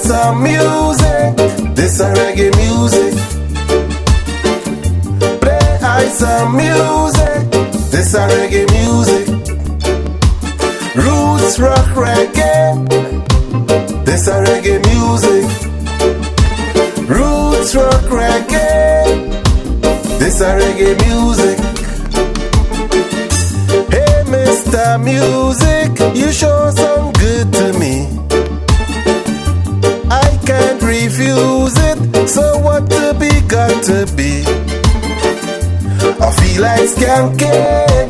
some music. This a reggae music. Play I some music. This a reggae music. Roots rock reggae. This a reggae music. Roots rock reggae. This a reggae music. Hey Mr. Music, you sure sound good to me. I can't refuse it, so what to be got to be. I feel like skanking.